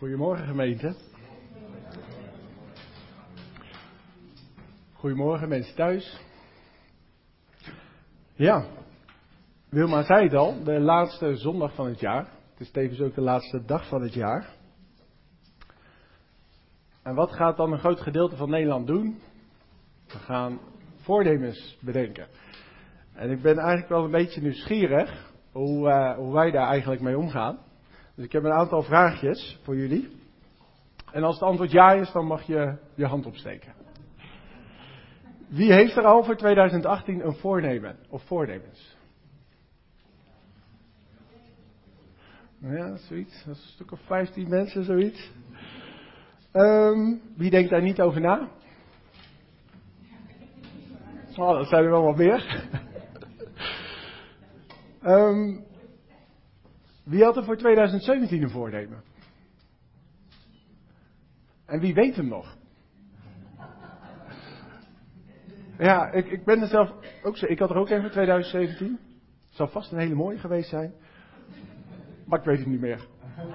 Goedemorgen gemeente. Goedemorgen mensen thuis. Ja, Wilma zei het al, de laatste zondag van het jaar. Het is tevens ook de laatste dag van het jaar. En wat gaat dan een groot gedeelte van Nederland doen? We gaan voornemens bedenken. En ik ben eigenlijk wel een beetje nieuwsgierig hoe wij daar eigenlijk mee omgaan. Dus ik heb een aantal vraagjes voor jullie. En als het antwoord ja is, dan mag je je hand opsteken. Wie heeft er al voor 2018 een voornemen of voornemens? Ja, zoiets. Dat is een stuk of 15 mensen, zoiets. Wie denkt daar niet over na? Oh, dat zijn er wel wat meer. Wie had er voor 2017 een voornemen? En wie weet hem nog? Ja, ik ben er zelf ook zo. Ik had er ook een voor 2017. Het zal vast een hele mooie geweest zijn. Maar ik weet het niet meer.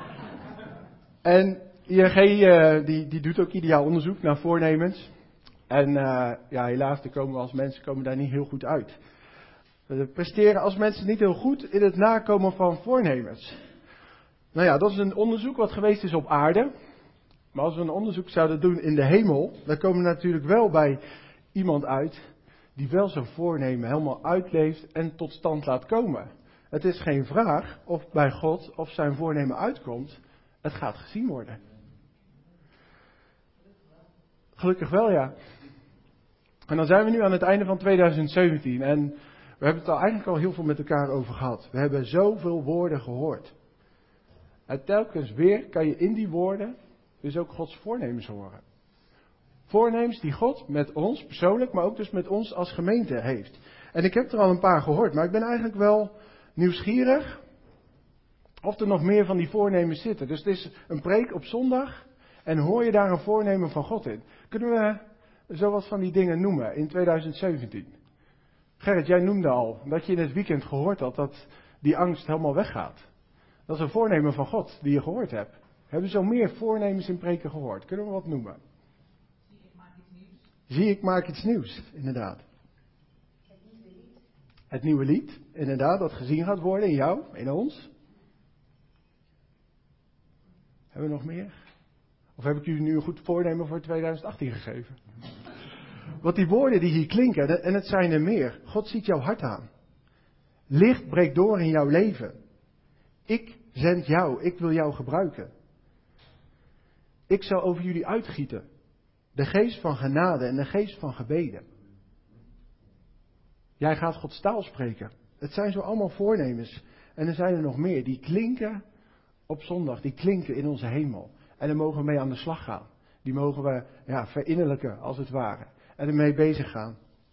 En ING die doet ook ieder jaar onderzoek naar voornemens. En helaas, als mensen komen daar niet heel goed uit. We presteren als mensen niet heel goed in het nakomen van voornemens. Nou ja, dat is een onderzoek wat geweest is op aarde. Maar als we een onderzoek zouden doen in de hemel, dan komen we natuurlijk wel bij iemand uit die wel zijn voornemen helemaal uitleeft en tot stand laat komen. Het is geen vraag of bij God of zijn voornemen uitkomt. Het gaat gezien worden. Gelukkig wel, ja. En dan zijn we nu aan het einde van 2017 en we hebben het eigenlijk al heel veel met elkaar over gehad. We hebben zoveel woorden gehoord. En telkens weer kan je in die woorden dus ook Gods voornemens horen. Voornemens die God met ons persoonlijk, maar ook dus met ons als gemeente heeft. En ik heb er al een paar gehoord, maar ik ben eigenlijk wel nieuwsgierig of er nog meer van die voornemens zitten. Dus het is een preek op zondag en hoor je daar een voornemen van God in. Kunnen we zo wat van die dingen noemen in 2017? Gerrit, jij noemde al dat je in het weekend gehoord had dat die angst helemaal weggaat. Dat is een voornemen van God die je gehoord hebt. Hebben we zo meer voornemens in preken gehoord? Kunnen we wat noemen? Zie, ik maak iets nieuws, inderdaad. Het nieuwe lied, inderdaad, dat gezien gaat worden in jou, in ons. Hebben we nog meer? Of heb ik jullie nu een goed voornemen voor 2018 gegeven? Want die woorden die hier klinken, en het zijn er meer. God ziet jouw hart aan. Licht breekt door in jouw leven. Ik zend jou, ik wil jou gebruiken. Ik zal over jullie uitgieten. De geest van genade en de geest van gebeden. Jij gaat Gods taal spreken. Het zijn zo allemaal voornemens. En er zijn er nog meer. Die klinken op zondag. Die klinken in onze hemel. En daar mogen we mee aan de slag gaan. Die mogen we verinnerlijken als het ware. En ermee bezig gaan.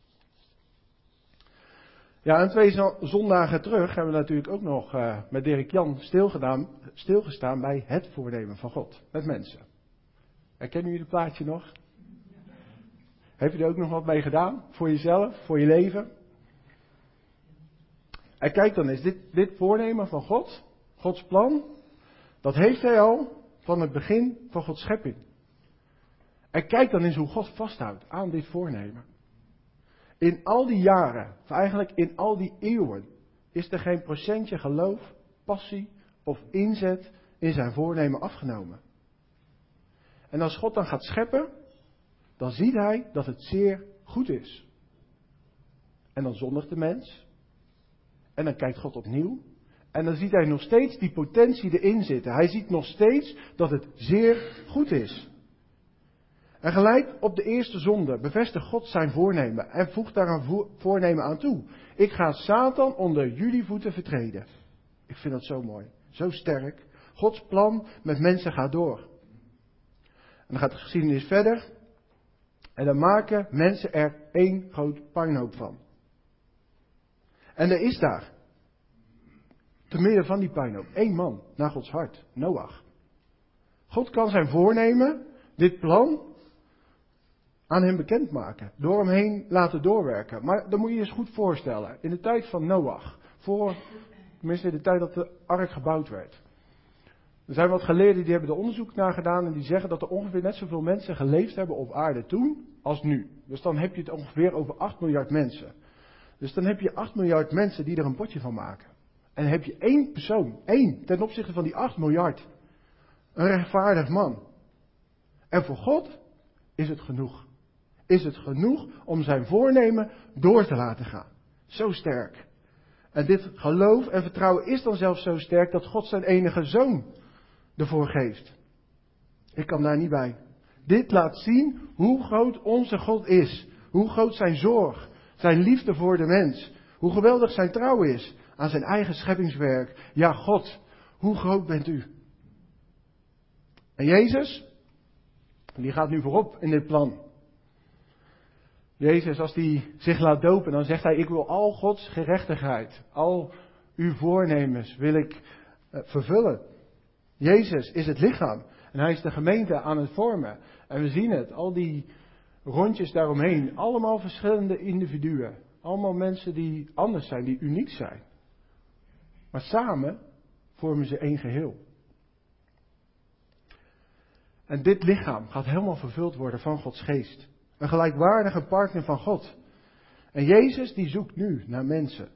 Ja, en 2 zondagen terug hebben we natuurlijk ook nog met Dirk Jan stilgestaan bij het voornemen van God. Met mensen. Herkennen jullie het plaatje nog? Heb je er ook nog wat mee gedaan? Voor jezelf, voor je leven? En kijk dan eens, dit voornemen van God, Gods plan, dat heeft hij al van het begin van Gods schepping. En kijk dan eens hoe God vasthoudt aan dit voornemen. In al die jaren, of eigenlijk in al die eeuwen, is er geen procentje geloof, passie of inzet in zijn voornemen afgenomen. En als God dan gaat scheppen, dan ziet hij dat het zeer goed is. En dan zondigt de mens. En dan kijkt God opnieuw. En dan ziet hij nog steeds die potentie erin zitten. Hij ziet nog steeds dat het zeer goed is. En gelijk op de eerste zonde bevestigt God zijn voornemen. En voegt daar een voornemen aan toe. Ik ga Satan onder jullie voeten vertreden. Ik vind dat zo mooi. Zo sterk. Gods plan met mensen gaat door. En dan gaat de geschiedenis verder. En dan maken mensen er één groot puinhoop van. En er is daar, te midden van die puinhoop, 1 man naar Gods hart, Noach. God kan zijn voornemen, dit plan, aan hem bekendmaken. Door hem heen laten doorwerken. Maar dan moet je je eens goed voorstellen. In de tijd van Noach. Tenminste in de tijd dat de ark gebouwd werd. Er zijn wat geleerden die hebben er onderzoek naar gedaan en die zeggen dat er ongeveer net zoveel mensen geleefd hebben op aarde toen als nu. Dus dan heb je het ongeveer over 8 miljard mensen. Dus dan heb je 8 miljard mensen die er een potje van maken. En dan heb je één persoon, ten opzichte van die 8 miljard. Een rechtvaardig man. En voor God is het genoeg. Is het genoeg om zijn voornemen door te laten gaan. Zo sterk. En dit geloof en vertrouwen is dan zelfs zo sterk dat God zijn enige zoon ervoor geeft. Ik kan daar niet bij. Dit laat zien hoe groot onze God is. Hoe groot zijn zorg, zijn liefde voor de mens. Hoe geweldig zijn trouw is aan zijn eigen scheppingswerk. Ja, God, hoe groot bent u? En Jezus, die gaat nu voorop in dit plan. Jezus, als hij zich laat dopen, dan zegt hij, ik wil al Gods gerechtigheid, al uw voornemens wil ik vervullen. Jezus is het lichaam en hij is de gemeente aan het vormen. En we zien het, al die rondjes daaromheen, allemaal verschillende individuen. Allemaal mensen die anders zijn, die uniek zijn. Maar samen vormen ze één geheel. En dit lichaam gaat helemaal vervuld worden van Gods geest. Een gelijkwaardige partner van God. En Jezus die zoekt nu naar mensen.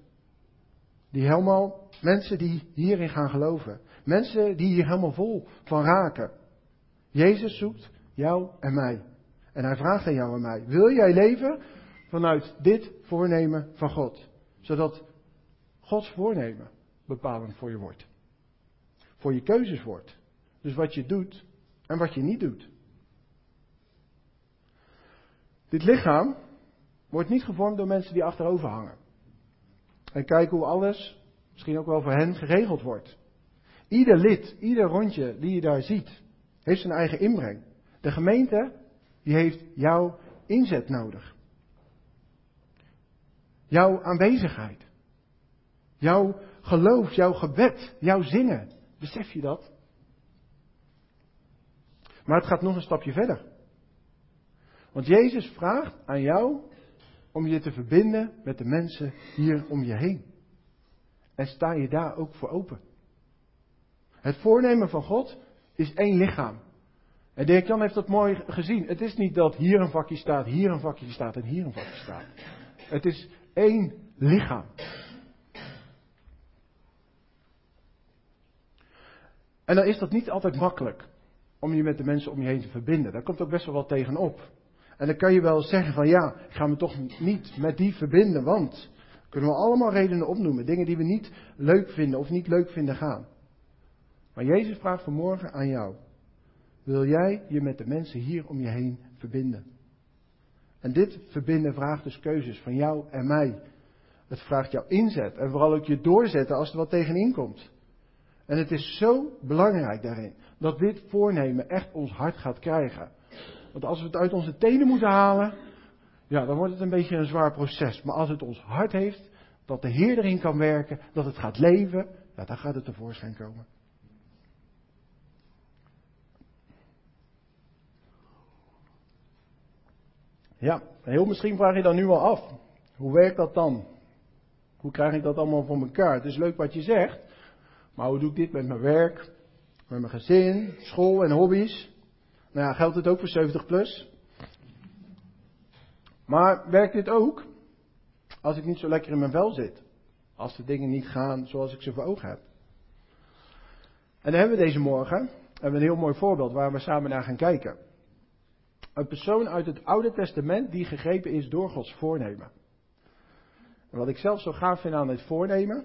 Mensen die hierin gaan geloven. Mensen die hier helemaal vol van raken. Jezus zoekt jou en mij. En hij vraagt aan jou en mij. Wil jij leven vanuit dit voornemen van God? Zodat Gods voornemen bepalend voor je wordt. Voor je keuzes wordt. Dus wat je doet en wat je niet doet. Dit lichaam wordt niet gevormd door mensen die achterover hangen. En kijken hoe alles, misschien ook wel voor hen, geregeld wordt. Ieder lid, ieder rondje die je daar ziet, heeft zijn eigen inbreng. De gemeente, die heeft jouw inzet nodig. Jouw aanwezigheid. Jouw geloof, jouw gebed, jouw zingen. Besef je dat? Maar het gaat nog een stapje verder. Want Jezus vraagt aan jou om je te verbinden met de mensen hier om je heen. En sta je daar ook voor open. Het voornemen van God is één lichaam. En Dirk-Jan heeft dat mooi gezien. Het is niet dat hier een vakje staat, hier een vakje staat en hier een vakje staat. Het is één lichaam. En dan is dat niet altijd makkelijk om je met de mensen om je heen te verbinden. Daar komt ook best wel wat tegenop. En dan kan je wel zeggen van ja, ik ga me toch niet met die verbinden, want kunnen we allemaal redenen opnoemen. Dingen die we niet leuk vinden of niet leuk vinden gaan. Maar Jezus vraagt vanmorgen aan jou. Wil jij je met de mensen hier om je heen verbinden? En dit verbinden vraagt dus keuzes van jou en mij. Het vraagt jouw inzet en vooral ook je doorzetten als er wat tegenin komt. En het is zo belangrijk daarin dat dit voornemen echt ons hart gaat krijgen. Want als we het uit onze tenen moeten halen, ja, dan wordt het een beetje een zwaar proces. Maar als het ons hart heeft, dat de Heer erin kan werken, dat het gaat leven, ja, dan gaat het tevoorschijn komen. Ja, heel misschien vraag je dan nu al af. Hoe werkt dat dan? Hoe krijg ik dat allemaal voor elkaar? Het is leuk wat je zegt, maar hoe doe ik dit met mijn werk, met mijn gezin, school en hobby's? Nou ja, geldt het ook voor 70 plus? Maar werkt dit ook als ik niet zo lekker in mijn vel zit? Als de dingen niet gaan zoals ik ze voor ogen heb? En dan hebben we deze morgen een heel mooi voorbeeld waar we samen naar gaan kijken. Een persoon uit het Oude Testament die gegrepen is door Gods voornemen. En wat ik zelf zo gaaf vind aan het voornemen,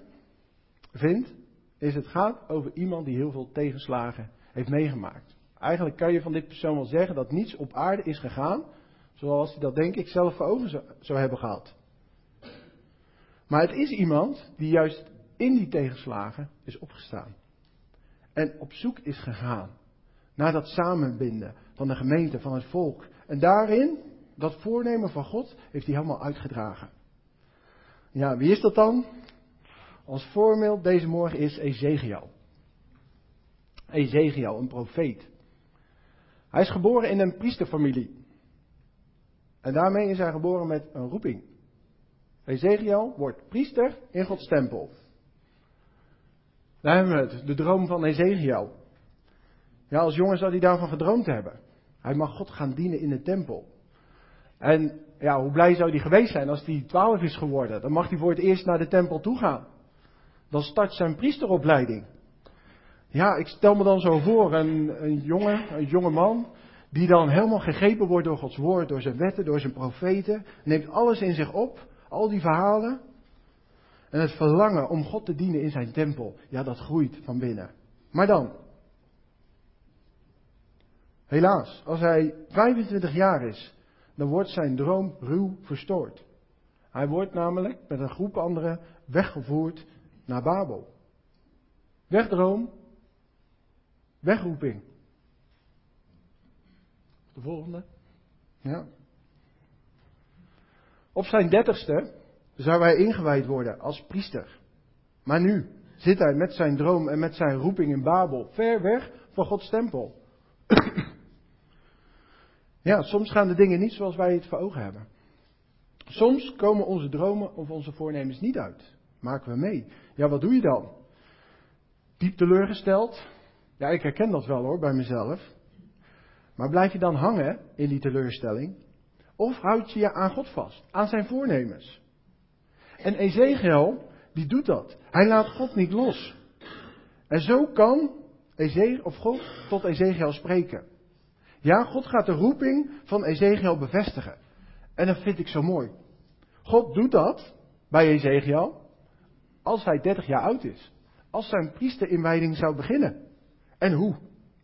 is het gaat over iemand die heel veel tegenslagen heeft meegemaakt. Eigenlijk kan je van dit persoon wel zeggen dat niets op aarde is gegaan zoals hij dat denk ik zelf voor ogen zou hebben gehad. Maar het is iemand die juist in die tegenslagen is opgestaan. En op zoek is gegaan naar dat samenbinden van de gemeente, van het volk. En daarin, dat voornemen van God, heeft hij helemaal uitgedragen. Ja, wie is dat dan? Ons voorbeeld deze morgen is Ezechiel. Ezechiel, een profeet. Hij is geboren in een priesterfamilie. En daarmee is hij geboren met een roeping. Ezechiel wordt priester in Gods tempel. Daar hebben we het, de droom van Ezechiel. Ja, als jongen zou hij daarvan gedroomd hebben. Hij mag God gaan dienen in de tempel. En ja, hoe blij zou hij geweest zijn als hij 12 is geworden. Dan mag hij voor het eerst naar de tempel toe gaan. Dan start zijn priesteropleiding. Ja, ik stel me dan zo voor, een jonge man, die dan helemaal gegrepen wordt door Gods woord, door zijn wetten, door zijn profeten, neemt alles in zich op, al die verhalen. En het verlangen om God te dienen in zijn tempel, ja, dat groeit van binnen. Maar dan, helaas, als hij 25 jaar is, dan wordt zijn droom ruw verstoord. Hij wordt namelijk met een groep anderen weggevoerd naar Babel. Wegdroom, wegroeping. De volgende. Ja. Op zijn 30ste zou hij ingewijd worden als priester. Maar nu zit hij met zijn droom en met zijn roeping in Babel, ver weg van Gods tempel. Ja, soms gaan de dingen niet zoals wij het voor ogen hebben. Soms komen onze dromen of onze voornemens niet uit. Maken we mee. Ja, wat doe je dan? Diep teleurgesteld? Ja, ik herken dat wel hoor, bij mezelf. Maar blijf je dan hangen in die teleurstelling? Of houd je je aan God vast, aan zijn voornemens? En Ezekiel, die doet dat. Hij laat God niet los. En zo kan God tot Ezekiel spreken. Ja, God gaat de roeping van Ezekiel bevestigen. En dat vind ik zo mooi. God doet dat bij Ezekiel als hij 30 jaar oud is. Als zijn priesterinwijding zou beginnen. En hoe?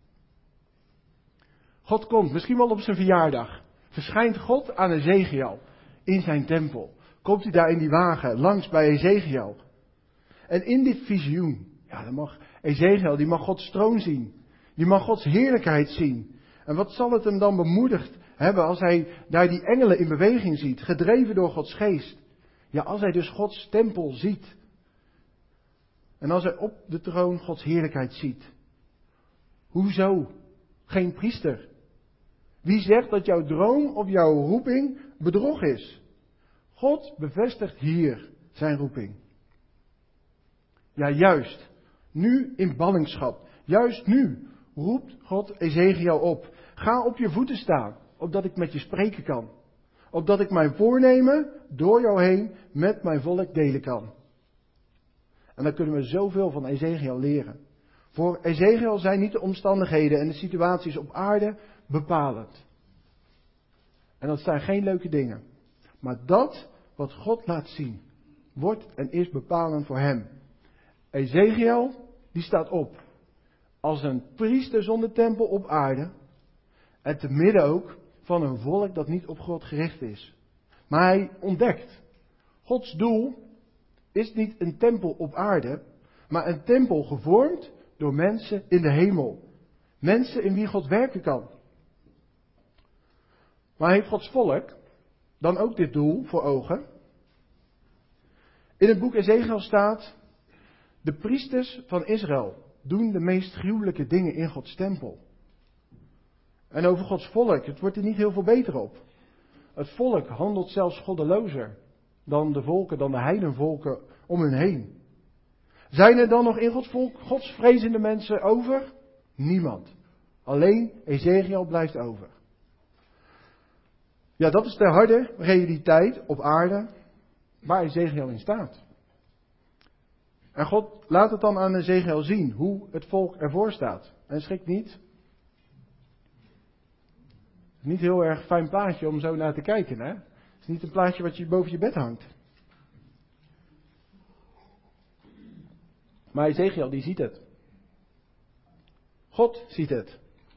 God komt, misschien wel op zijn verjaardag. Verschijnt God aan Ezekiel in zijn tempel. Komt hij daar in die wagen langs bij Ezekiel. En in dit visioen, ja, dan mag Ezekiel, die mag Gods troon zien. Die mag Gods heerlijkheid zien. En wat zal het hem dan bemoedigd hebben als hij daar die engelen in beweging ziet, gedreven door Gods geest. Ja, als hij dus Gods tempel ziet. En als hij op de troon Gods heerlijkheid ziet. Hoezo? Geen priester. Wie zegt dat jouw droom of jouw roeping bedrog is? God bevestigt hier zijn roeping. Ja, juist. Nu in ballingschap. Juist nu roept God Ezekiel op. Ga op je voeten staan, opdat ik met je spreken kan. Opdat ik mijn voornemen door jou heen met mijn volk delen kan. En dan kunnen we zoveel van Ezekiel leren. Voor Ezekiel zijn niet de omstandigheden en de situaties op aarde bepalend. En dat zijn geen leuke dingen. Maar dat wat God laat zien, wordt en is bepalend voor hem. Ezekiel, die staat op als een priester zonder tempel op aarde. En te midden ook van een volk dat niet op God gericht is. Maar hij ontdekt, Gods doel is niet een tempel op aarde, maar een tempel gevormd door mensen in de hemel. Mensen in wie God werken kan. Maar heeft Gods volk dan ook dit doel voor ogen? In het boek Ezekiel staat, de priesters van Israël doen de meest gruwelijke dingen in Gods tempel. En over Gods volk, het wordt er niet heel veel beter op. Het volk handelt zelfs goddelozer dan de volken, dan de heidenvolken om hun heen. Zijn er dan nog in Gods volk godsvrezende mensen over? Niemand. Alleen Ezekiel blijft over. Ja, dat is de harde realiteit op aarde waar Ezekiel in staat. En God laat het dan aan Ezekiel zien hoe het volk ervoor staat. En schrik niet. Het is niet een heel erg fijn plaatje om zo naar te kijken, hè? Het is niet een plaatje wat je boven je bed hangt. Maar Ezekiel, die ziet het. God ziet het.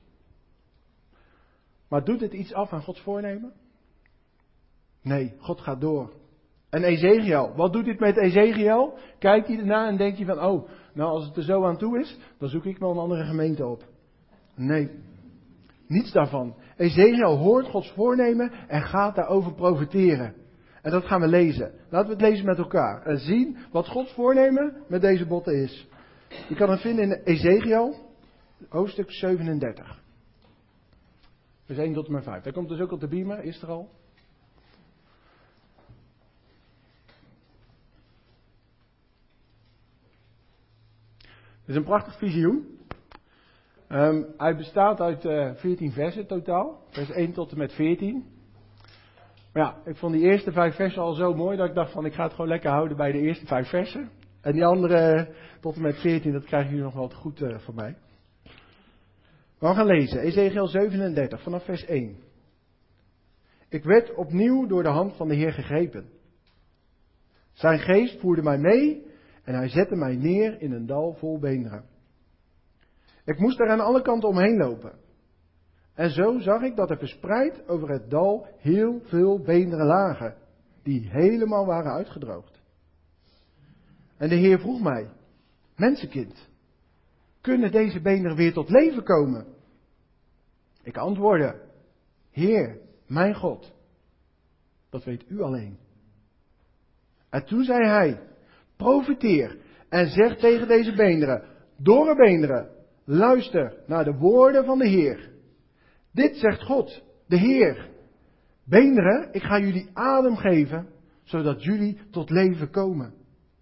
Maar doet het iets af aan Gods voornemen? Nee, God gaat door. En Ezekiel, wat doet dit met Ezekiel? Kijkt hij ernaar en denkt hij van, oh, nou als het er zo aan toe is, dan zoek ik wel een andere gemeente op. Nee, niets daarvan. Ezekiel hoort Gods voornemen en gaat daarover profiteren. En dat gaan we lezen. Laten we het lezen met elkaar. En zien wat Gods voornemen met deze botten is. Je kan het vinden in Ezekiel, hoofdstuk 37. Vers 1 tot en met 5. Daar komt dus ook op de beamer, is er al. Het is een prachtig visioen. Hij bestaat uit 14 versen totaal. Vers 1 tot en met 14. Maar ja, ik vond die eerste 5 versen al zo mooi dat ik dacht van ik ga het gewoon lekker houden bij de eerste 5 versen. En die andere tot en met 14, dat krijgen jullie nog wel te goed van mij. Maar we gaan lezen. Ezekiel 37 vanaf vers 1. Ik werd opnieuw door de hand van de Heer gegrepen. Zijn geest voerde mij mee en hij zette mij neer in een dal vol beenderen. Ik moest er aan alle kanten omheen lopen. En zo zag ik dat er verspreid over het dal heel veel beenderen lagen, die helemaal waren uitgedroogd. En de Heer vroeg mij, mensenkind, kunnen deze beenderen weer tot leven komen? Ik antwoordde, Heer, mijn God, dat weet u alleen. En toen zei hij, profeteer en zeg tegen deze beenderen, dorre beenderen, luister naar de woorden van de Heer. Dit zegt God, de Heer. Beenderen, ik ga jullie adem geven, zodat jullie tot leven komen.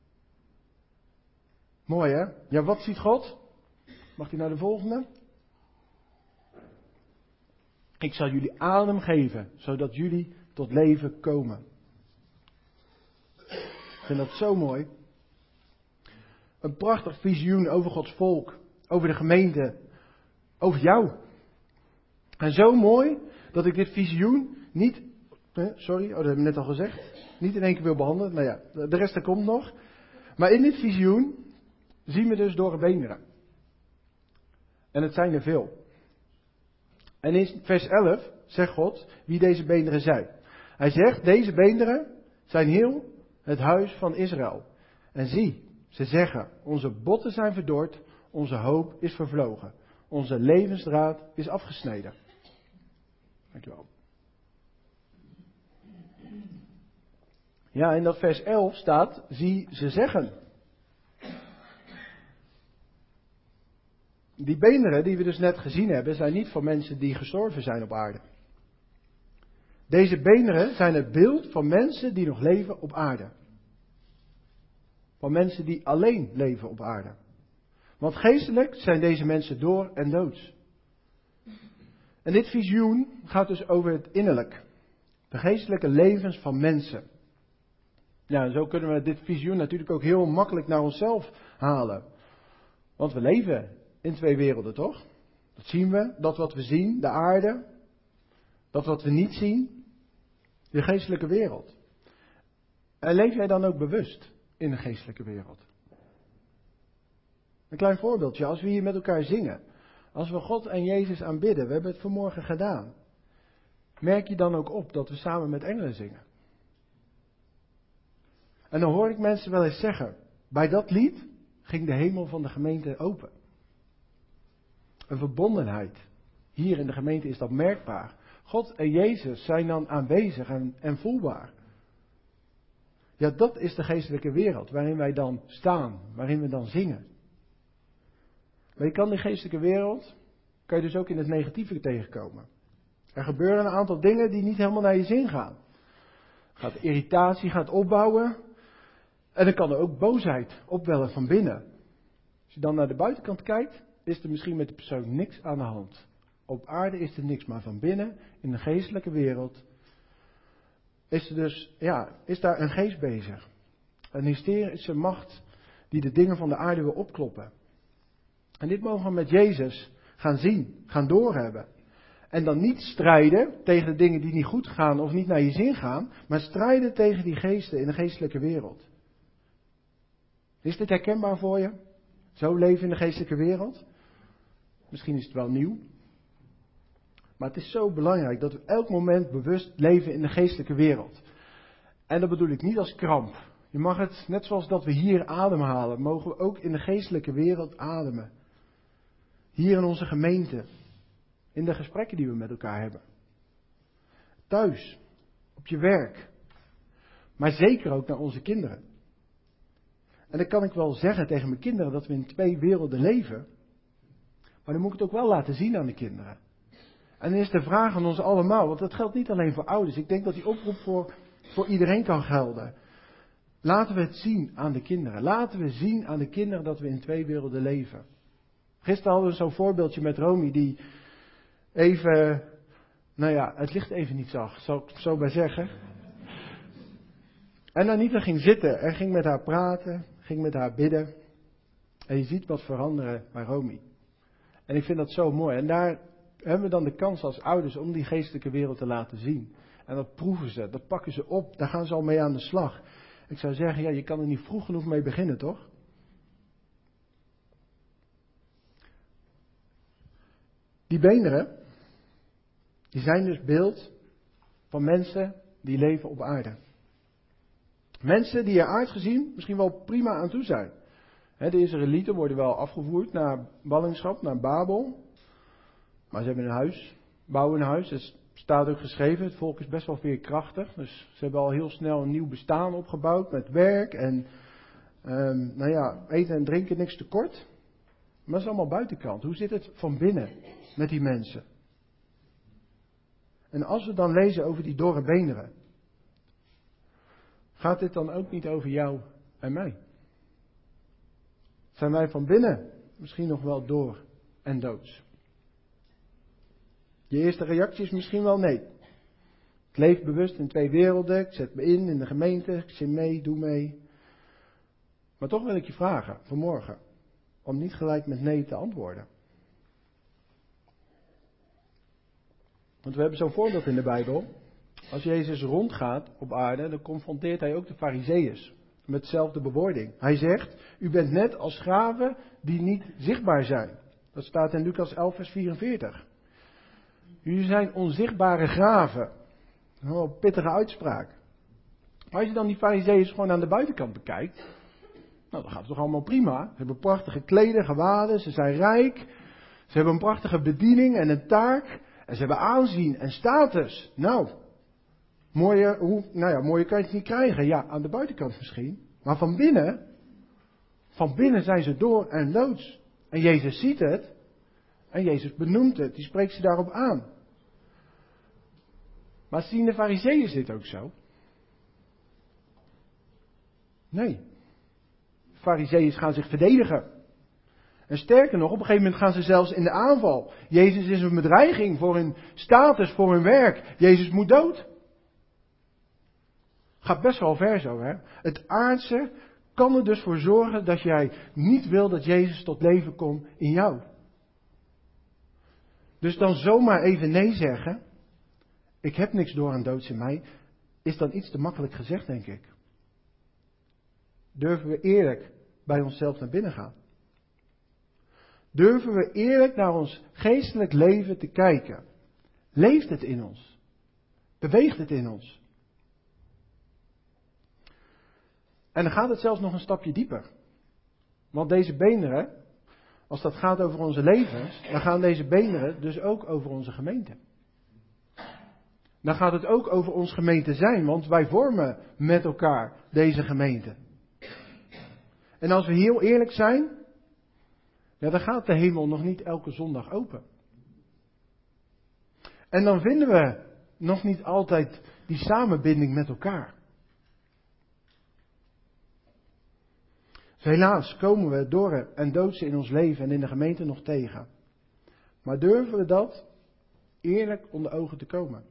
Mooi hè? Ja, wat ziet God? Mag hij naar de volgende? Ik zal jullie adem geven, zodat jullie tot leven komen. Ik vind dat zo mooi. Een prachtig visioen over Gods volk, over de gemeente, over jou. En zo mooi dat ik dit visioen niet, dat heb ik net al gezegd, niet in één keer wil behandelen. Nou ja, de rest er komt nog. Maar in dit visioen zien we dus dorre beenderen. En het zijn er veel. En in vers 11 zegt God wie deze beenderen zijn. Hij zegt, deze beenderen zijn heel het huis van Israël. En zie, ze zeggen, onze botten zijn verdord, onze hoop is vervlogen. Onze levensdraad is afgesneden. Dankjewel. Ja, in dat vers 11 staat, zie, ze zeggen. Die beenderen die we dus net gezien hebben, zijn niet van mensen die gestorven zijn op aarde. Deze beenderen zijn het beeld van mensen die nog leven op aarde. Van mensen die alleen leven op aarde. Want geestelijk zijn deze mensen door en doods. En dit visioen gaat dus over het innerlijk. De geestelijke levens van mensen. Ja, en zo kunnen we dit visioen natuurlijk ook heel makkelijk naar onszelf halen. Want we leven in 2 werelden, toch? Dat zien we, dat wat we zien, de aarde. Dat wat we niet zien, de geestelijke wereld. En leef jij dan ook bewust in de geestelijke wereld? Een klein voorbeeldje, als we hier met elkaar zingen. Als we God en Jezus aanbidden, we hebben het vanmorgen gedaan. Merk je dan ook op dat we samen met engelen zingen? En dan hoor ik mensen wel eens zeggen, bij dat lied ging de hemel van de gemeente open. Een verbondenheid. Hier in de gemeente is dat merkbaar. God en Jezus zijn dan aanwezig en voelbaar. Ja, dat is de geestelijke wereld waarin wij dan staan, waarin we dan zingen. Maar je kan die geestelijke wereld, kan je dus ook in het negatieve tegenkomen. Er gebeuren een aantal dingen die niet helemaal naar je zin gaan. Gaat irritatie, gaat opbouwen. En dan kan er ook boosheid opwellen van binnen. Als je dan naar de buitenkant kijkt, is er misschien met de persoon niks aan de hand. Op aarde is er niks, maar van binnen, in de geestelijke wereld, is er dus, is daar een geest bezig. Een hysterische macht die de dingen van de aarde wil opkloppen. En dit mogen we met Jezus gaan zien, gaan doorhebben. En dan niet strijden tegen de dingen die niet goed gaan of niet naar je zin gaan, maar strijden tegen die geesten in de geestelijke wereld. Is dit herkenbaar voor je? Zo leven in de geestelijke wereld? Misschien is het wel nieuw. Maar het is zo belangrijk dat we elk moment bewust leven in de geestelijke wereld. En dat bedoel ik niet als kramp. Je mag het, net zoals dat we hier ademhalen, mogen we ook in de geestelijke wereld ademen. Hier in onze gemeente. In de gesprekken die we met elkaar hebben. Thuis. Op je werk. Maar zeker ook naar onze kinderen. En dan kan ik wel zeggen tegen mijn kinderen dat we in 2 werelden leven. Maar dan moet ik het ook wel laten zien aan de kinderen. En dan is de vraag aan ons allemaal, want dat geldt niet alleen voor ouders. Ik denk dat die oproep voor iedereen kan gelden. Laten we het zien aan de kinderen. Laten we zien aan de kinderen dat we in 2 werelden leven. Gisteren hadden we zo'n voorbeeldje met Romy die even, het licht even niet zag, zal ik zo maar zeggen. En Anita ging zitten en ging met haar praten, ging met haar bidden. En je ziet wat veranderen bij Romy. En ik vind dat zo mooi. En daar hebben we dan de kans als ouders om die geestelijke wereld te laten zien. En dat proeven ze, dat pakken ze op, daar gaan ze al mee aan de slag. Ik zou zeggen, je kan er niet vroeg genoeg mee beginnen, toch? Die beenderen, die zijn dus beeld van mensen die leven op aarde. Mensen die er aardgezien misschien wel prima aan toe zijn. De Israëlieten worden wel afgevoerd naar ballingschap, naar Babel. Maar ze hebben een huis, bouwen een huis. Het staat ook geschreven, het volk is best wel veerkrachtig. Dus ze hebben al heel snel een nieuw bestaan opgebouwd met werk en eten en drinken niks tekort. Maar dat is allemaal buitenkant. Hoe zit het van binnen met die mensen? En als we dan lezen over die dorre beenderen, gaat dit dan ook niet over jou en mij? Zijn wij van binnen misschien nog wel dor en doods? Je eerste reactie is misschien wel nee. Ik leef bewust in twee werelden, ik zet me in de gemeente, ik zit mee, doe mee. Maar toch wil ik je vragen, vanmorgen, om niet gelijk met nee te antwoorden. Want we hebben zo'n voorbeeld in de Bijbel. Als Jezus rondgaat op aarde, dan confronteert hij ook de Farizeeërs met dezelfde bewoording. Hij zegt, u bent net als schapen die niet zichtbaar zijn. Dat staat in Lucas 11 vers 44. Jullie zijn onzichtbare graven. Een pittige uitspraak. Maar als je dan die Farizeeërs gewoon aan de buitenkant bekijkt, dan gaat het toch allemaal prima. Ze hebben prachtige kleden, gewaden, ze zijn rijk. Ze hebben een prachtige bediening en een taak. En ze hebben aanzien en status. Mooier kan je het niet krijgen. Ja, aan de buitenkant misschien. Maar van binnen zijn ze door en doods. En Jezus ziet het. En Jezus benoemt het. Die spreekt ze daarop aan. Maar zien de Farizeeërs dit ook zo? Nee. De Farizeeërs gaan zich verdedigen. En sterker nog, op een gegeven moment gaan ze zelfs in de aanval. Jezus is een bedreiging voor hun status, voor hun werk. Jezus moet dood. Gaat best wel ver zo, hè. Het aardse kan er dus voor zorgen dat jij niet wil dat Jezus tot leven komt in jou. Dus dan zomaar even nee zeggen. Ik heb niks door en doods in mij. Is dan iets te makkelijk gezegd, denk ik. Durven we eerlijk bij onszelf naar binnen gaan? Durven we eerlijk naar ons geestelijk leven te kijken? Leeft het in ons? Beweegt het in ons? En dan gaat het zelfs nog een stapje dieper. Want deze beenderen, als dat gaat over onze levens, dan gaan deze beenderen dus ook over onze gemeente. Dan gaat het ook over ons gemeente zijn, want wij vormen met elkaar deze gemeente. En als we heel eerlijk zijn, dan gaat de hemel nog niet elke zondag open. En dan vinden we nog niet altijd die samenbinding met elkaar. Dus helaas komen we dorre en doodse in ons leven en in de gemeente nog tegen. Maar durven we dat eerlijk onder ogen te komen?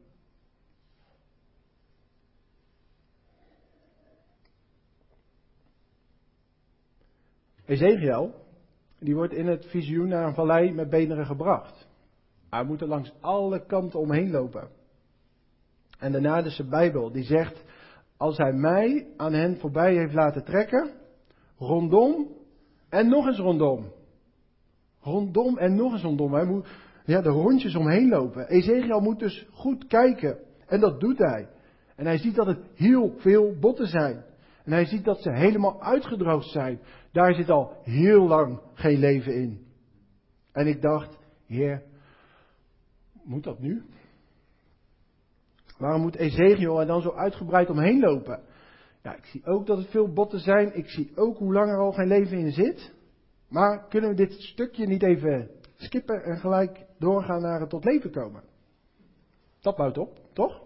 Ezekiel, die wordt in het visioen naar een vallei met beenderen gebracht. Hij moet er langs alle kanten omheen lopen. En de Naardense Bijbel die zegt, als hij mij aan hen voorbij heeft laten trekken, rondom en nog eens rondom. Rondom en nog eens rondom. Hij moet de rondjes omheen lopen. Ezekiel moet dus goed kijken. En dat doet hij. En hij ziet dat het heel veel botten zijn. En hij ziet dat ze helemaal uitgedroogd zijn. Daar zit al heel lang geen leven in. En ik dacht, Heer, moet dat nu? Waarom moet Ezekiel er dan zo uitgebreid omheen lopen? Ja, ik zie ook dat het veel botten zijn. Ik zie ook hoe lang er al geen leven in zit. Maar kunnen we dit stukje niet even skippen en gelijk doorgaan naar het tot leven komen? Dat bouwt op, toch?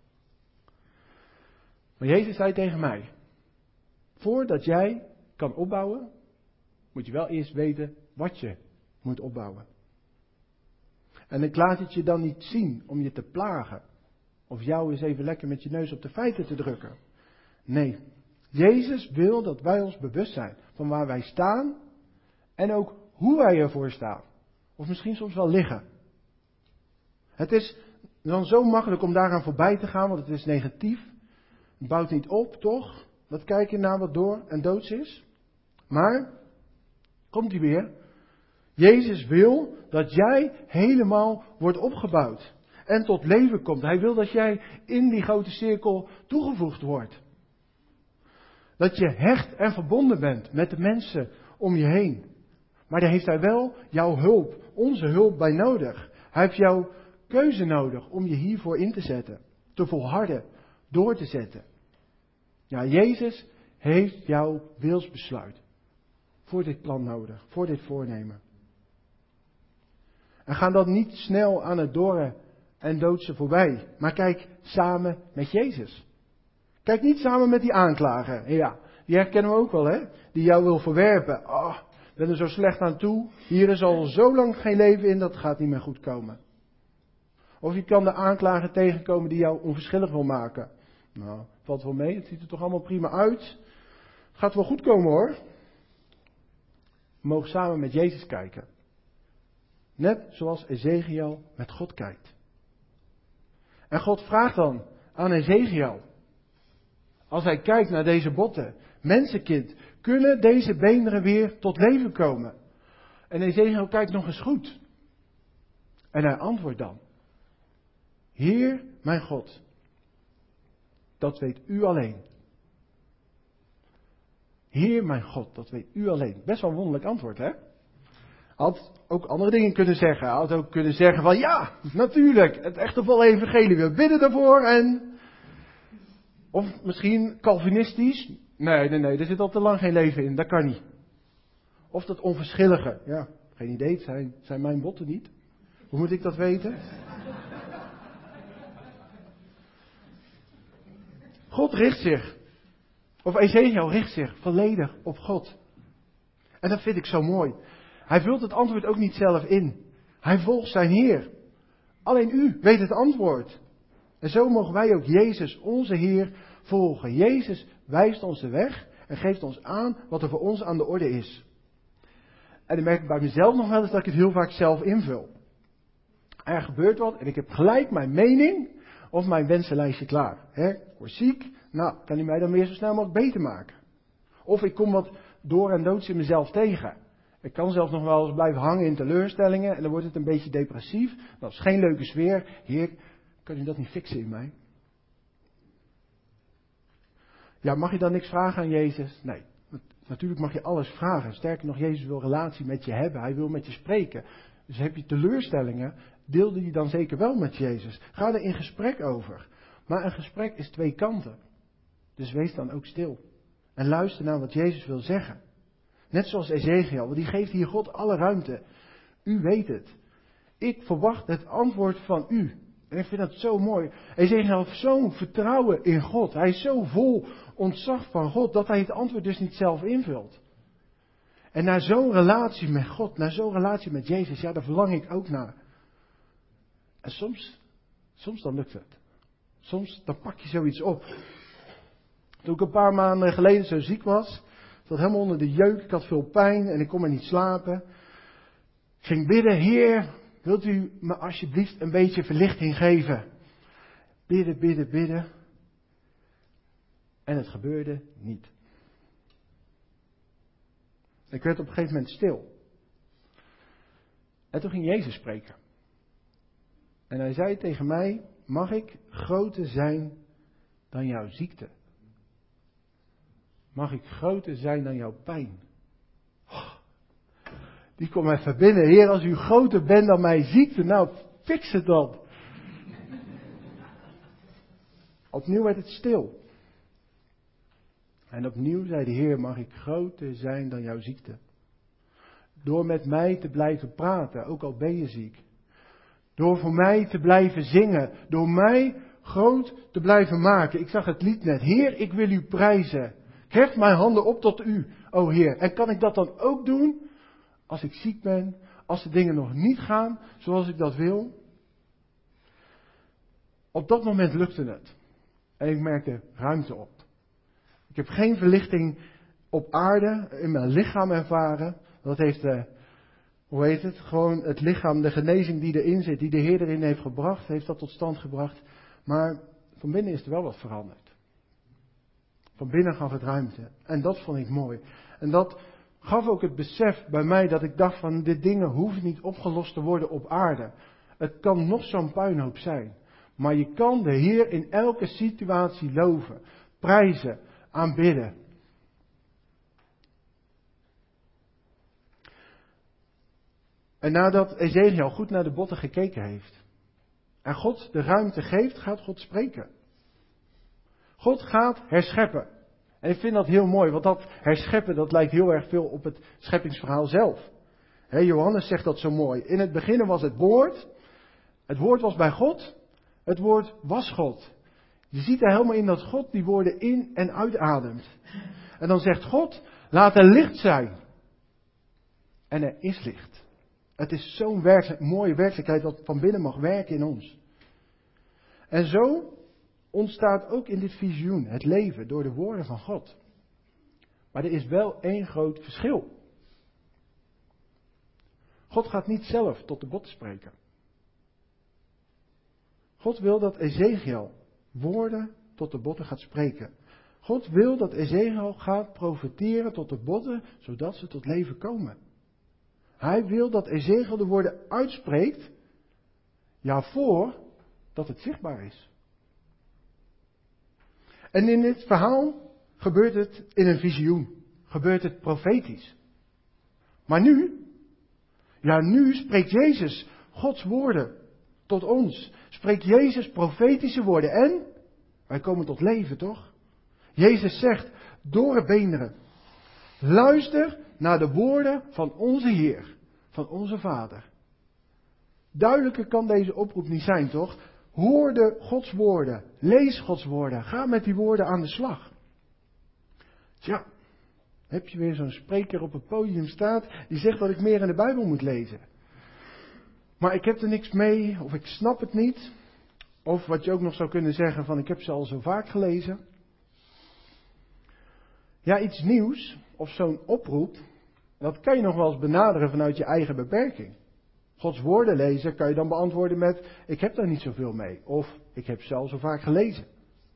Maar Jezus zei tegen mij, voordat jij kan opbouwen, moet je wel eerst weten wat je moet opbouwen. En ik laat het je dan niet zien om je te plagen. Of jou eens even lekker met je neus op de feiten te drukken. Nee, Jezus wil dat wij ons bewust zijn van waar wij staan. En ook hoe wij ervoor staan. Of misschien soms wel liggen. Het is dan zo makkelijk om daaraan voorbij te gaan, want het is negatief. Het bouwt niet op, toch? Wat kijk je naar wat door en doods is? Maar, komt hij weer. Jezus wil dat jij helemaal wordt opgebouwd. En tot leven komt. Hij wil dat jij in die grote cirkel toegevoegd wordt. Dat je hecht en verbonden bent met de mensen om je heen. Maar daar heeft hij wel jouw hulp, onze hulp bij nodig. Hij heeft jouw keuze nodig om je hiervoor in te zetten. Te volharden, door te zetten. Ja, Jezus heeft jouw wilsbesluit voor dit plan nodig, voor dit voornemen. En ga dan niet snel aan het dorre en doodse voorbij, maar kijk samen met Jezus. Kijk niet samen met die aanklager. Ja, die herkennen we ook wel, hè? Die jou wil verwerpen. Oh, ik ben er zo slecht aan toe. Hier is al zo lang geen leven in, dat gaat niet meer goed komen. Of je kan de aanklager tegenkomen die jou onverschillig wil maken. Nou, valt wel mee, het ziet er toch allemaal prima uit. Het gaat wel goed komen hoor. We mogen samen met Jezus kijken. Net zoals Ezekiel met God kijkt. En God vraagt dan aan Ezekiel, als hij kijkt naar deze botten, mensenkind, kunnen deze beenderen weer tot leven komen? En Ezekiel kijkt nog eens goed. En hij antwoordt dan, Heer, mijn God, dat weet u alleen. Heer, mijn God, dat weet u alleen. Best wel een wonderlijk antwoord, hè? Had ook andere dingen kunnen zeggen. Had ook kunnen zeggen van ja, natuurlijk, het echte volle evangelie, we bidden ervoor en... Of misschien Calvinistisch. Nee, er zit al te lang geen leven in, dat kan niet. Of dat onverschillige. Ja, geen idee, het zijn mijn botten niet. Hoe moet ik dat weten? God richt zich, of Ezekiel richt zich volledig op God. En dat vind ik zo mooi. Hij vult het antwoord ook niet zelf in. Hij volgt zijn Heer. Alleen u weet het antwoord. En zo mogen wij ook Jezus, onze Heer, volgen. Jezus wijst ons de weg en geeft ons aan wat er voor ons aan de orde is. En dan merk ik bij mezelf nog wel eens dat ik het heel vaak zelf invul. Er gebeurt wat en ik heb gelijk mijn mening of mijn wensenlijstje klaar. Ik word ziek, nou, kan u mij dan weer zo snel mogelijk beter maken. Of ik kom wat door en doods in mezelf tegen. Ik kan zelfs nog wel eens blijven hangen in teleurstellingen en dan wordt het een beetje depressief. Dat is geen leuke sfeer. Heer, kan u dat niet fixen in mij? Ja, mag je dan niks vragen aan Jezus? Nee, natuurlijk mag je alles vragen. Sterker nog, Jezus wil relatie met je hebben. Hij wil met je spreken. Dus heb je teleurstellingen, deel die dan zeker wel met Jezus. Ga er in gesprek over. Maar een gesprek is twee kanten. Dus wees dan ook stil. En luister naar wat Jezus wil zeggen. Net zoals Ezekiel, want die geeft hier God alle ruimte. U weet het. Ik verwacht het antwoord van u. En ik vind dat zo mooi. Ezekiel heeft zo'n vertrouwen in God. Hij is zo vol ontzag van God dat hij het antwoord dus niet zelf invult. En naar zo'n relatie met God, naar zo'n relatie met Jezus, ja, daar verlang ik ook naar. En soms dan lukt het. Soms dan pak je zoiets op. Toen ik een paar maanden geleden zo ziek was, zat helemaal onder de jeuk, ik had veel pijn en ik kon maar niet slapen. Ik ging bidden, Heer, wilt u me alsjeblieft een beetje verlichting geven? Bidden. En het gebeurde niet. Ik werd op een gegeven moment stil. En toen ging Jezus spreken. En hij zei tegen mij, mag ik groter zijn dan jouw ziekte? Mag ik groter zijn dan jouw pijn? Oh, die komt even binnen. Heer, als u groter bent dan mijn ziekte, nou, fix het dan. Opnieuw werd het stil. En opnieuw zei de Heer, mag ik groter zijn dan jouw ziekte? Door met mij te blijven praten, ook al ben je ziek. Door voor mij te blijven zingen. Door mij groot te blijven maken. Ik zag het lied net. Heer, ik wil u prijzen. Ik hef mijn handen op tot u, o Heer. En kan ik dat dan ook doen als ik ziek ben? als de dingen nog niet gaan zoals ik dat wil. Op dat moment lukte het. En ik merkte ruimte op. Ik heb geen verlichting op aarde in mijn lichaam ervaren. Dat heeft gewoon het lichaam, de genezing die erin zit, die de Heer erin heeft gebracht, heeft dat tot stand gebracht. Maar van binnen is er wel wat veranderd. Van binnen gaf het ruimte. En dat vond ik mooi. En dat gaf ook het besef bij mij dat ik dacht van dit dingen hoeven niet opgelost te worden op aarde. Het kan nog zo'n puinhoop zijn. Maar je kan de Heer in elke situatie loven, prijzen, aanbidden. En nadat Ezekiel goed naar de botten gekeken heeft en God de ruimte geeft, gaat God spreken. God gaat herscheppen. En ik vind dat heel mooi, want dat herscheppen, dat lijkt heel erg veel op het scheppingsverhaal zelf. Johannes zegt dat zo mooi. In het begin was het woord was bij God, het woord was God. Je ziet er helemaal in dat God die woorden in- en uitademt. En dan zegt God, laat er licht zijn. En er is licht. Het is zo'n mooie werkelijkheid dat van binnen mag werken in ons. En zo ontstaat ook in dit visioen het leven door de woorden van God. Maar er is wel één groot verschil. God gaat niet zelf tot de botten spreken. God wil dat Ezekiel woorden tot de botten gaat spreken. God wil dat Ezekiel gaat profeteren tot de botten, zodat ze tot leven komen. Hij wil dat Ezekiel de woorden uitspreekt, ja, voor dat het zichtbaar is. En in dit verhaal gebeurt het in een visioen. Gebeurt het profetisch. Maar nu spreekt Jezus Gods woorden tot ons. Spreekt Jezus profetische woorden en wij komen tot leven, toch? Jezus zegt, dorre beenderen, luister naar de woorden van onze Heer, van onze Vader. Duidelijker kan deze oproep niet zijn, toch? Hoor de Gods woorden, lees Gods woorden, ga met die woorden aan de slag. Tja, heb je weer zo'n spreker op het podium staat die zegt dat ik meer in de Bijbel moet lezen. Maar ik heb er niks mee, of ik snap het niet. Of wat je ook nog zou kunnen zeggen van ik heb ze al zo vaak gelezen. Ja, iets nieuws, of zo'n oproep, dat kan je nog wel eens benaderen vanuit je eigen beperking. Gods woorden lezen kan je dan beantwoorden met ik heb daar niet zoveel mee. Of ik heb ze al zo vaak gelezen.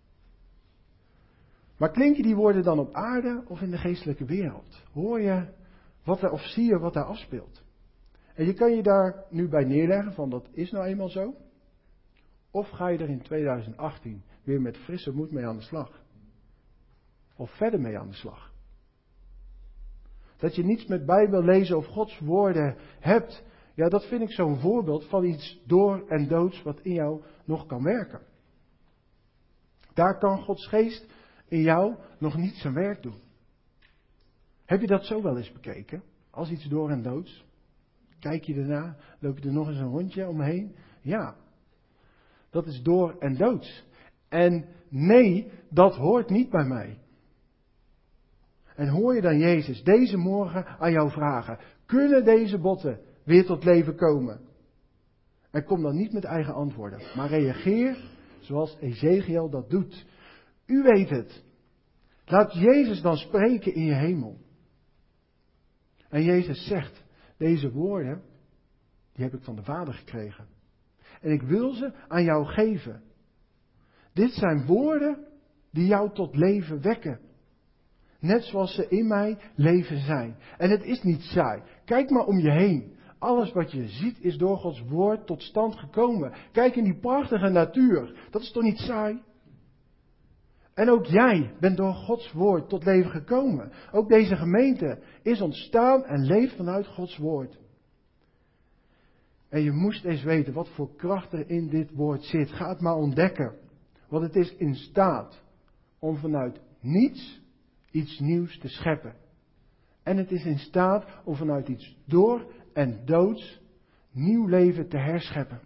Maar klinken die woorden dan op aarde of in de geestelijke wereld? Hoor je wat er, of zie je wat daar afspeelt? En je kan je daar nu bij neerleggen van dat is nou eenmaal zo. Of ga je er in 2018 weer met frisse moed mee aan de slag? Of verder mee aan de slag? Dat je niets met Bijbel lezen of Gods woorden hebt. Ja, dat vind ik zo'n voorbeeld van iets door en doods wat in jou nog kan werken. Daar kan Gods geest in jou nog niet zijn werk doen. Heb je dat zo wel eens bekeken? Als iets door en doods? Kijk je erna? Loop je er nog eens een rondje omheen? Ja, dat is door en doods. En nee, dat hoort niet bij mij. En hoor je dan Jezus deze morgen aan jou vragen, kunnen deze botten weer tot leven komen? En kom dan niet met eigen antwoorden, maar reageer zoals Ezekiel dat doet. U weet het. Laat Jezus dan spreken in je hemel. En Jezus zegt, deze woorden, die heb ik van de Vader gekregen. En ik wil ze aan jou geven. Dit zijn woorden die jou tot leven wekken. Net zoals ze in mij leven zijn. En het is niet saai. Kijk maar om je heen. Alles wat je ziet is door Gods woord tot stand gekomen. Kijk in die prachtige natuur. Dat is toch niet saai? En ook jij bent door Gods woord tot leven gekomen. Ook deze gemeente is ontstaan en leeft vanuit Gods woord. En je moest eens weten wat voor kracht er in dit woord zit. Ga het maar ontdekken. Want het is in staat om vanuit niets iets nieuws te scheppen. En het is in staat om vanuit iets door en doods nieuw leven te herscheppen.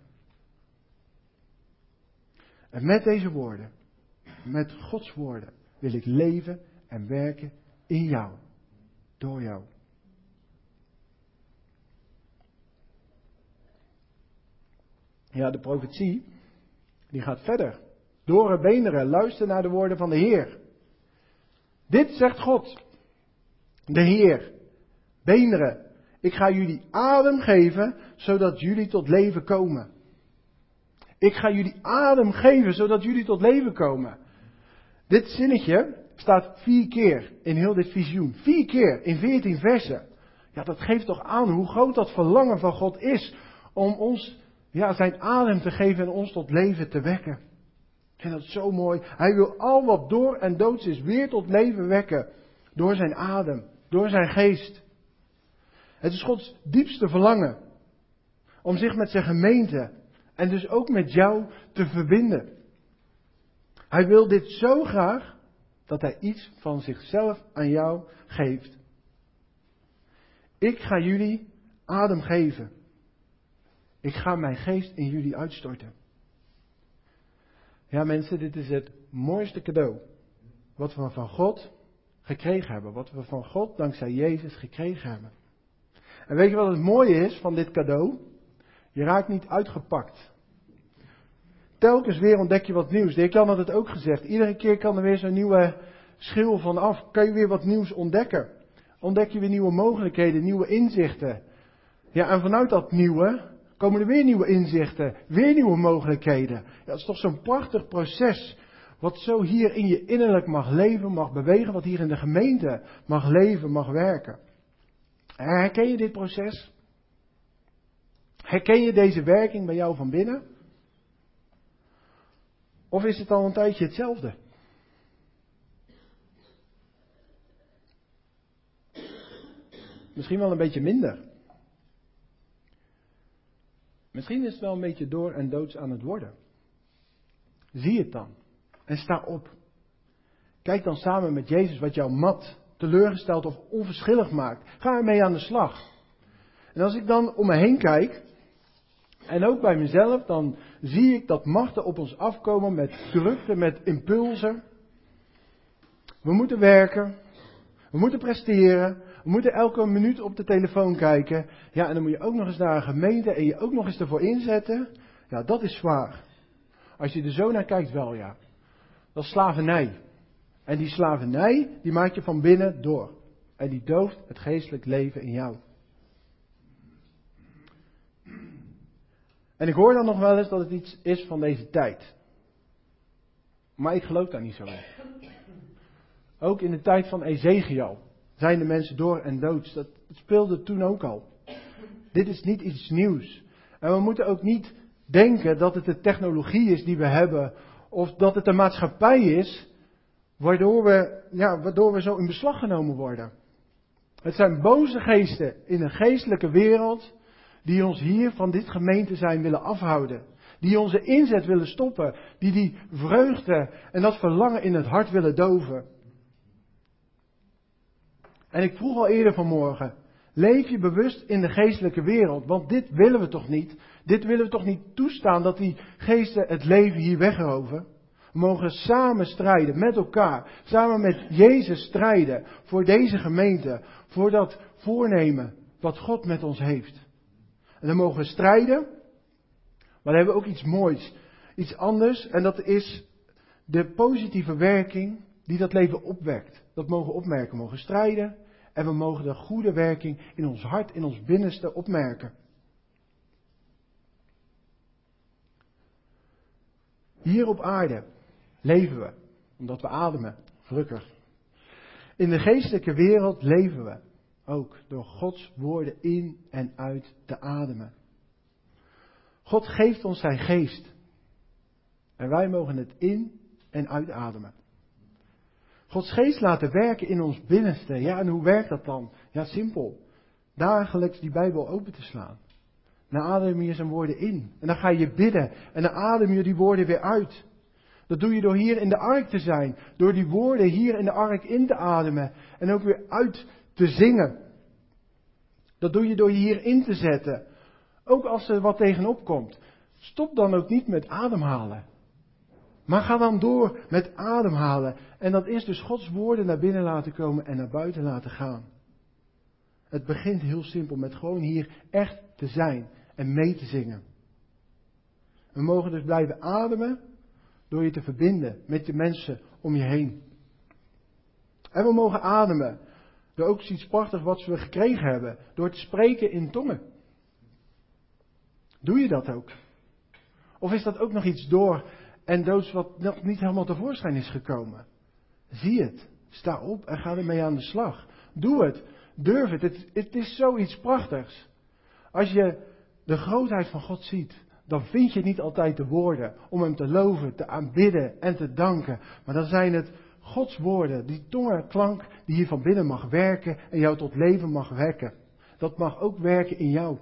En met deze woorden, met Gods woorden, wil ik leven en werken in jou. Door jou. Ja, de profetie, die gaat verder. Doren, beenderen, luister naar de woorden van de Heer. Dit zegt God, de Heer. Beenderen, ik ga jullie adem geven, zodat jullie tot leven komen. Ik ga jullie adem geven, zodat jullie tot leven komen. Dit zinnetje staat 4 keer in heel dit visioen. 4 keer in 14 versen. Ja, dat geeft toch aan hoe groot dat verlangen van God is om ons zijn adem te geven en ons tot leven te wekken. Ik vind dat zo mooi. Hij wil al wat door en doods is weer tot leven wekken. Door zijn adem, door zijn geest. Het is Gods diepste verlangen om zich met zijn gemeente en dus ook met jou te verbinden. Hij wil dit zo graag dat hij iets van zichzelf aan jou geeft. Ik ga jullie adem geven. Ik ga mijn geest in jullie uitstorten. Ja mensen, dit is het mooiste cadeau wat we van God gekregen hebben. Wat we van God dankzij Jezus gekregen hebben. En weet je wat het mooie is van dit cadeau? Je raakt niet uitgepakt. Telkens weer ontdek je wat nieuws. De heer Jan had het ook gezegd. Iedere keer kan er weer zo'n nieuwe schil van af. Kan je weer wat nieuws ontdekken. Ontdek je weer nieuwe mogelijkheden, nieuwe inzichten. Ja, en vanuit dat nieuwe komen er weer nieuwe inzichten, weer nieuwe mogelijkheden. Ja, dat is toch zo'n prachtig proces. Wat zo hier in je innerlijk mag leven, mag bewegen. Wat hier in de gemeente mag leven, mag werken. Herken je dit proces? Herken je deze werking bij jou van binnen? Of is het al een tijdje hetzelfde? Misschien wel een beetje minder. Misschien is het wel een beetje door en doods aan het worden. Zie het dan. En sta op. Kijk dan samen met Jezus wat jou mat, teleurgesteld of onverschillig maakt. Ga ermee aan de slag. En als ik dan om me heen kijk, en ook bij mezelf, dan zie ik dat machten op ons afkomen met drukte, met impulsen. We moeten werken. We moeten presteren. We moeten elke minuut op de telefoon kijken. Ja, en dan moet je ook nog eens naar een gemeente en je ook nog eens ervoor inzetten. Ja, dat is zwaar. Als je er zo naar kijkt, wel ja. Dat is slavernij. En die slavernij, die maakt je van binnen door. En die dooft het geestelijk leven in jou. En ik hoor dan nog wel eens dat het iets is van deze tijd. Maar ik geloof daar niet zo in. Ook in de tijd van Ezekiel zijn de mensen door en doods. Dat speelde toen ook al. Dit is niet iets nieuws. En we moeten ook niet denken dat het de technologie is die we hebben. Of dat het de maatschappij is waardoor we zo in beslag genomen worden. Het zijn boze geesten in een geestelijke wereld die ons hier van dit gemeente zijn willen afhouden. Die onze inzet willen stoppen. Die vreugde en dat verlangen in het hart willen doven. En ik vroeg al eerder vanmorgen, leef je bewust in de geestelijke wereld? Want dit willen we toch niet? Dit willen we toch niet toestaan dat die geesten het leven hier wegroven? We mogen samen strijden met elkaar, samen met Jezus strijden voor deze gemeente, voor dat voornemen wat God met ons heeft. En dan mogen we strijden, maar dan hebben we ook iets moois, iets anders en dat is de positieve werking die dat leven opwekt. Dat mogen we opmerken, we mogen strijden en we mogen de goede werking in ons hart, in ons binnenste opmerken. Hier op aarde leven we, omdat we ademen, gelukkig. In de geestelijke wereld leven we ook door Gods woorden in en uit te ademen. God geeft ons zijn geest en wij mogen het in en uitademen. Gods geest laten werken in ons binnenste. Ja, en hoe werkt dat dan? Ja, simpel. Dagelijks die Bijbel open te slaan. Dan adem je zijn woorden in. En dan ga je bidden. En dan adem je die woorden weer uit. Dat doe je door hier in de ark te zijn. Door die woorden hier in de ark in te ademen. En ook weer uit te zingen. Dat doe je door je hier in te zetten. Ook als er wat tegenop komt. Stop dan ook niet met ademhalen. Maar ga dan door met ademhalen. En dat is dus Gods woorden naar binnen laten komen en naar buiten laten gaan. Het begint heel simpel met gewoon hier echt te zijn en mee te zingen. We mogen dus blijven ademen door je te verbinden met de mensen om je heen. En we mogen ademen door ook iets prachtigs wat we gekregen hebben. Door te spreken in tongen. Doe je dat ook? Of is dat ook nog iets door en doods wat nog niet helemaal tevoorschijn is gekomen? Zie het. Sta op en ga ermee aan de slag. Doe het. Durf het. Het is zoiets prachtigs. Als je de grootheid van God ziet, dan vind je niet altijd de woorden om hem te loven, te aanbidden en te danken. Maar dan zijn het Gods woorden, die tongenklank die hier van binnen mag werken en jou tot leven mag wekken. Dat mag ook werken in jou.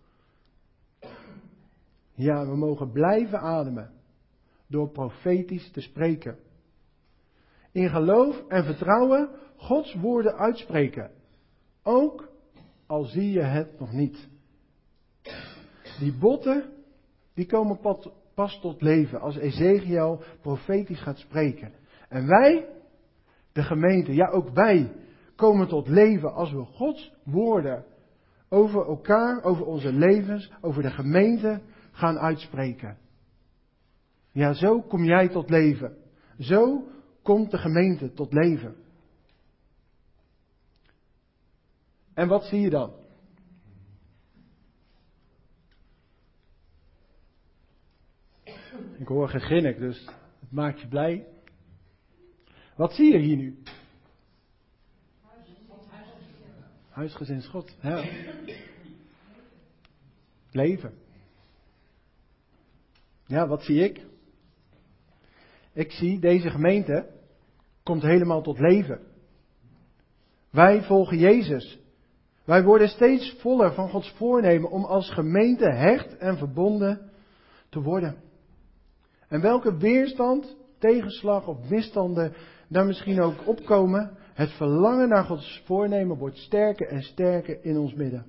Ja, we mogen blijven ademen door profetisch te spreken. In geloof en vertrouwen Gods woorden uitspreken. Ook al zie je het nog niet. Die botten, die komen pas tot leven als Ezekiel profetisch gaat spreken. En wij, de gemeente, ja ook wij, komen tot leven als we Gods woorden over elkaar, over onze levens, over de gemeente gaan uitspreken. Ja, zo kom jij tot leven. Zo komt de gemeente tot leven. En wat zie je dan? Ik hoor gegrinnik, dus het maakt je blij. Wat zie je hier nu? Huisgezin God. Ja. Leven. Ja, wat zie ik? Ik zie deze gemeente komt helemaal tot leven. Wij volgen Jezus. Wij worden steeds voller van Gods voornemen om als gemeente hecht en verbonden te worden. En welke weerstand, tegenslag of misstanden daar misschien ook opkomen, het verlangen naar Gods voornemen wordt sterker en sterker in ons midden.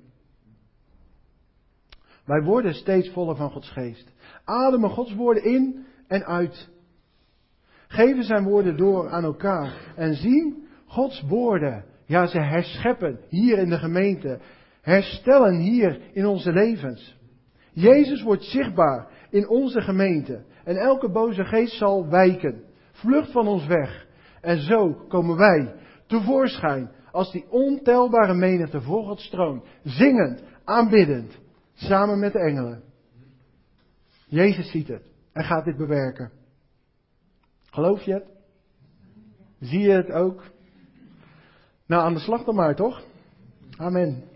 Wij worden steeds voller van Gods geest. Ademen Gods woorden in en uit. Geven zijn woorden door aan elkaar. En zien Gods woorden. Ja, ze herscheppen hier in de gemeente. Herstellen hier in onze levens. Jezus wordt zichtbaar in onze gemeente. En elke boze geest zal wijken. Vlucht van ons weg. En zo komen wij tevoorschijn als die ontelbare menigte voor Gods troon. Zingend, aanbiddend. Samen met de engelen. Jezus ziet het en gaat dit bewerken. Geloof je het? Zie je het ook? Nou, aan de slag dan maar, toch? Amen.